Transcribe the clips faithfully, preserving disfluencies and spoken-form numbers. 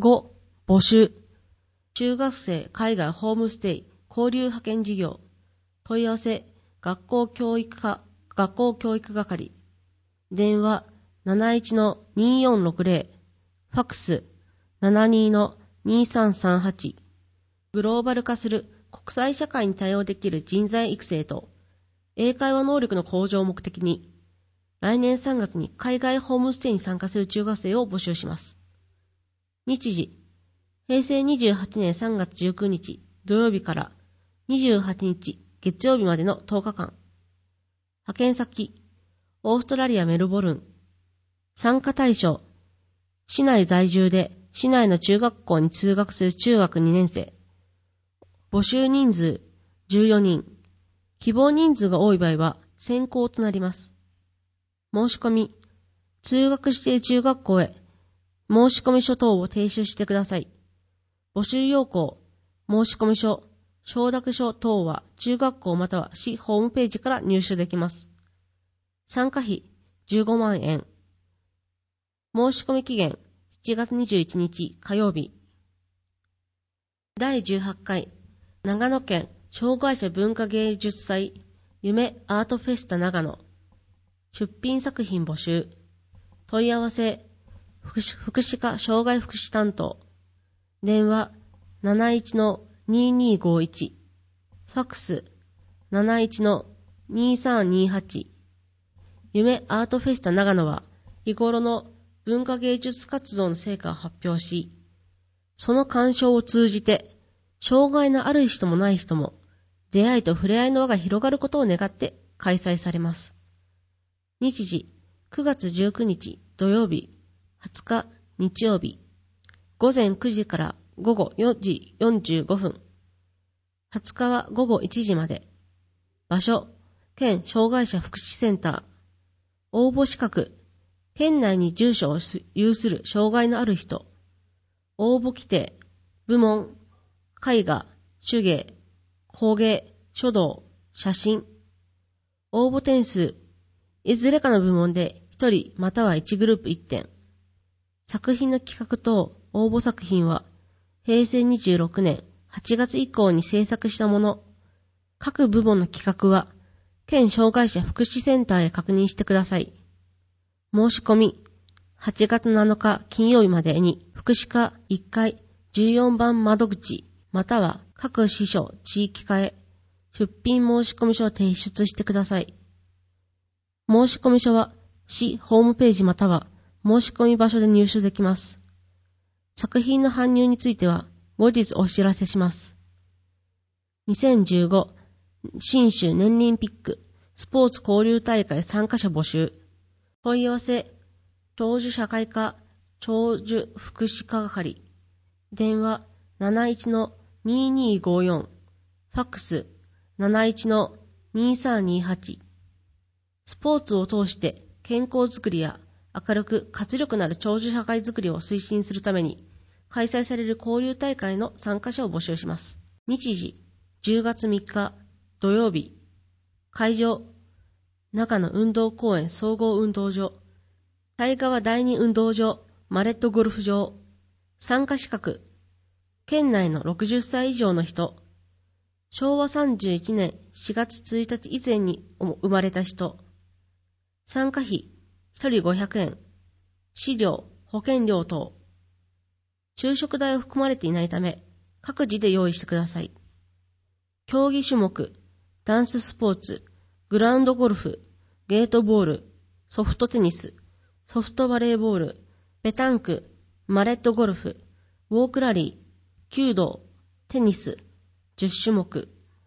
ご、募集。中学生海外ホームステイ交流派遣事業。問い合わせ、学校教育課、学校教育係。電話 なないちのにーよんろくぜろ。ファックス ななにのにーさんさんはち。グローバル化する国際社会に対応できる人材育成と英会話能力の向上を目的に、来年さんがつに海外ホームステイに参加する中学生を募集します。日時、へいせいにじゅうはちねんさんがつじゅうくにち土曜日からにじゅうはちにち月曜日までのとおかかん。派遣先、オーストラリア・メルボルン。参加対象、市内在住で市内の中学校に通学する中学にねんせい。募集人数じゅうよにん。希望人数が多い場合は先行となります。申し込み、通学している中学校へ申し込み書等を提出してください。募集要項、申し込み書、承諾書等は中学校または市ホームページから入手できます。参加費じゅうごまんえん。申し込み期限しちがつにじゅういちにち火曜日。だいじゅうはちかい長野県障害者文化芸術祭夢アートフェスタ長野。出品作品募集。問い合わせ、福祉、福祉課障害福祉担当。電話 なないちのにーにーごいち。ファックス なないちのにーさんにーはち。夢アートフェスタ長野は日頃の文化芸術活動の成果を発表し、その鑑賞を通じて障害のある人もない人も出会いと触れ合いの輪が広がることを願って開催されます。日時、くがつじゅうくにち土曜日、はつか日曜日、ごぜんくじからごごよじよんじゅうごふん。はつかはごごいちじまで。場所、県障害者福祉センター。応募資格、県内に住所を有する障害のある人。応募規定、部門、絵画、手芸、工芸、書道、写真。応募点数、いずれかの部門でひとりまたはいちグループいってん。作品の企画等応募作品は、へいせいにじゅうろくねんはちがつ以降に制作したもの。各部門の企画は、県障害者福祉センターへ確認してください。申し込み、はちがつなのか金曜日までに福祉課いっかいじゅうよんばん窓口または各支所地域課へ出品申し込み書を提出してください。申し込み書は市ホームページまたは申し込み場所で入手できます。作品の搬入については後日お知らせします。にせんじゅうご信州年輪ピックスポーツ交流大会参加者募集。問い合わせ、長寿社会科長寿福祉課係。電話 なないちのにーにーごよん。ファックス なないちのにーさんにーはち。スポーツを通して健康づくりや明るく活力のある長寿社会づくりを推進するために開催される交流大会の参加者を募集します。日時、じゅうがつみっか土曜日。会場、長野運動公園総合運動場。犀川第二運動場、マレットゴルフ場。参加資格、県内のろくじゅっさい以上の人。しょうわさんじゅういちねんしがつついたち以前に生まれた人。参加費、ひとりごひゃくえん。飼料、保険料等。昼食代を含まれていないため、各自で用意してください。競技種目、ダンススポーツ、グラウンドゴルフ、ゲートボール、ソフトテニス、ソフトバレーボール、ペタンク、マレットゴルフ、ウォークラリー、弓道、テニス、じゅっしゅもく。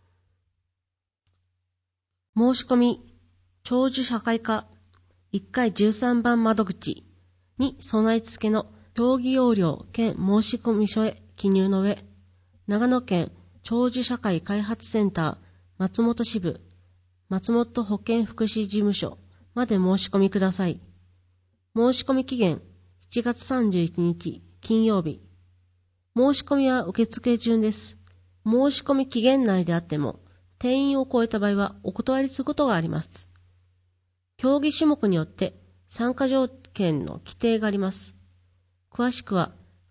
申し込み、長寿社会科いっかいじゅうさんばん窓口に備え付けの競技要領兼申し込み書へ記入の上、長野県長寿社会開発センター松本支部松本保健福祉事務所まで申し込みください。申し込み期限しちがつさんじゅういちにち金曜日。申し込みは受付中です。申し込み期限内であっても定員を超えた場合はお断りすることがあります。競技種目によって参加条件の規定があります。詳しくは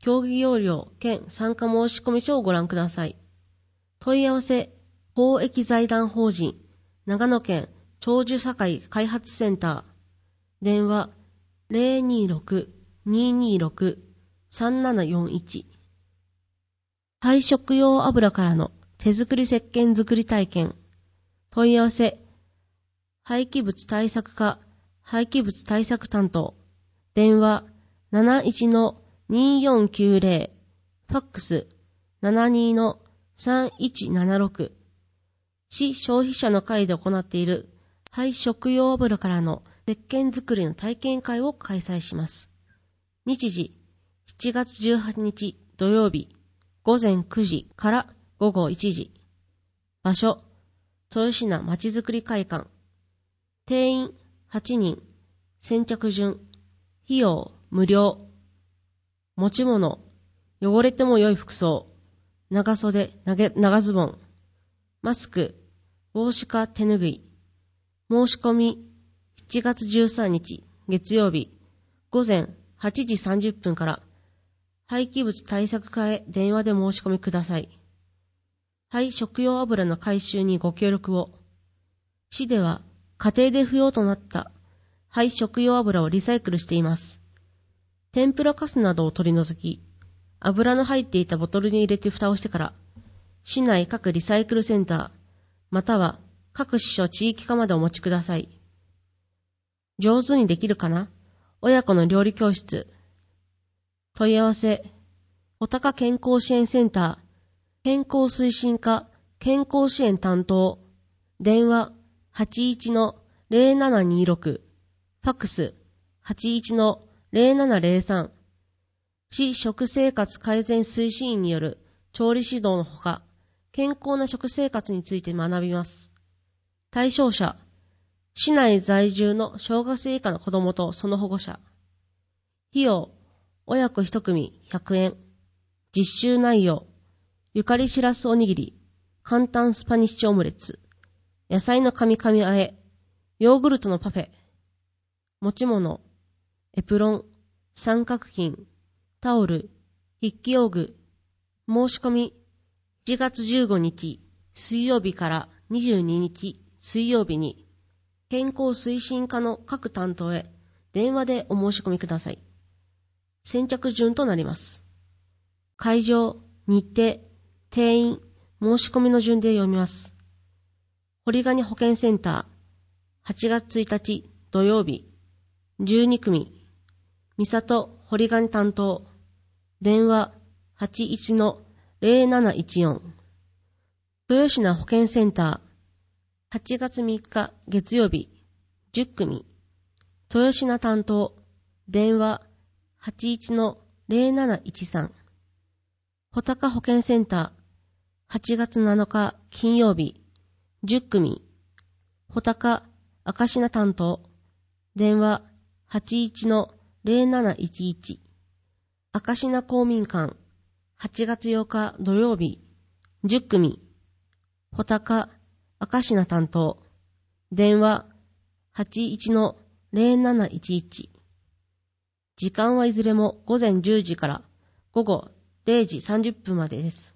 競技要領兼参加申込書をご覧ください。問い合わせ、公益財団法人、長野県長寿社会開発センター、電話 ゼロにーろく にーにーろく さんななよんいち。廃食用油からの手作り石鹸作り体験。問い合わせ、廃棄物対策課、廃棄物対策担当。電話 なないちのにーよんきゅうゼロ、ファックス ななにのさんいちななろく。市消費者の会で行っている廃食用油からの石鹸作りの体験会を開催します。日時、しちがつじゅうはちにち土曜日、ごぜんくじからごごいちじ。場所、豊品まちづくり会館。定員はちにん。先着順。費用無料。持ち物、汚れても良い服装。長袖、長ズボン。マスク、帽子か手ぬぐい。申し込み、しちがつじゅうさんにち月曜日、ごぜんはちじさんじゅっぷんから、廃棄物対策課へ電話で申し込みください。廃食用油の回収にご協力を。市では家庭で不要となった廃食用油をリサイクルしています。天ぷらかすなどを取り除き、油の入っていたボトルに入れて蓋をしてから、市内各リサイクルセンター、または各市所地域課までお持ちください。上手にできるかな？親子の料理教室。問い合わせ、穂高健康支援センター、健康推進課健康支援担当。電話 はちいちのゼロななにーろく、ファックス はちいちのゼロななゼロさん。市食生活改善推進員による調理指導のほか、健康な食生活について学びます。対象者、市内在住の小学生以下の子供とその保護者。費用、親子一組ひゃくえん。実習内容、ゆかりしらすおにぎり、簡単スパニッシュオムレツ、野菜のかみかみあえ、ヨーグルトのパフェ。持ち物、エプロン、三角巾、タオル、筆記用具。申し込み、しちがつじゅうごにち水曜日からにじゅうににち水曜日に、健康推進課の各担当へ電話でお申し込みください。先着順となります。会場、日程、定員、申し込みの順で読みます。堀ヶ保健センター、はちがつついたち土曜日、じゅうにくみ、三里堀ヶ担当、電話はちいちのゼロなないちよん。豊品保健センター、はちがつみっか月曜日、じゅっくみ、豊品担当、電話はちいちのゼロなないちさん。穂高保健センター、はちがつなのか金曜日、じゅっくみ、穂高赤品担当、電話はちいちのゼロなないちいち。赤品公民館、はちがつようか土曜日、じゅっくみ、穂高赤品担当、電話はちいちのゼロなないちいち。時間はいずれもごぜんじゅうじからごごれいじさんじゅっぷんまでです。